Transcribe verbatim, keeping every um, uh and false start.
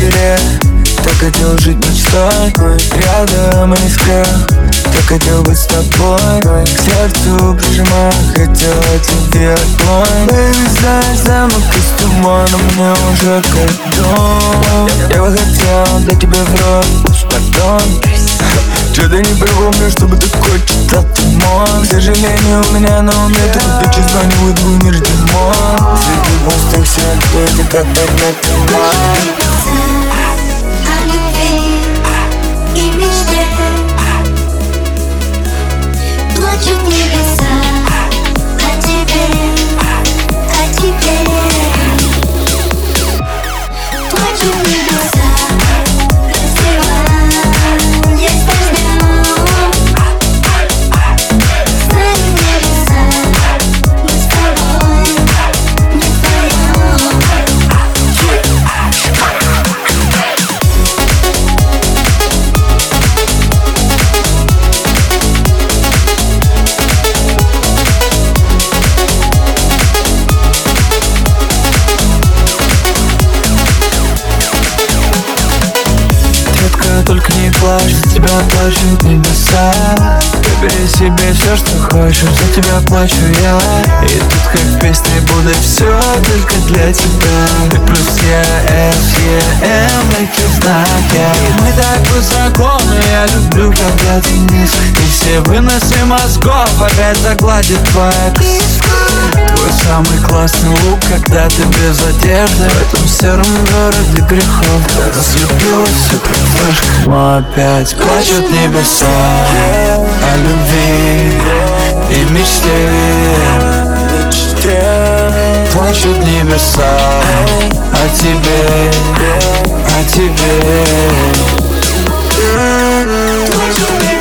грех. Так хотел жить мечтой, рядом и не скрыл. Так хотел быть с тобой, к сердцу прижимая, хотел от тебя огонь. Baby, знаешь, замок из тумана мне уже как дом. Я бы хотел дать тебе в рот, пардон. Что-то не припомню, чтобы такой читал ты мог. К сожалению, у меня на уме только ты звонил, твой мир дерьмо. Среди пустых сердец, ты как поднять туман. Плачут небеса о тебе, о тебе. Плачут небеса, раздеваясь дождем. Знаю небеса, мы с тобой не вдвоем. Только не плачь, за тебя плачут небеса. Выбери себе все, что хочешь, за тебя плачу я. И тут как в песне будет все только для тебя. Ты плюс я, С, Е, М, эти знаки. Мы так высоко, но я люблю, когда ты низ. И все выносы мозгов опять загладит твоя киска. Твой самый классный лук, когда ты без одежды в этом сером городе грехов. Ты разлюбилась всю флешку. Но опять плачут небеса о любви и мечте. Плачут небеса о тебе, о тебе.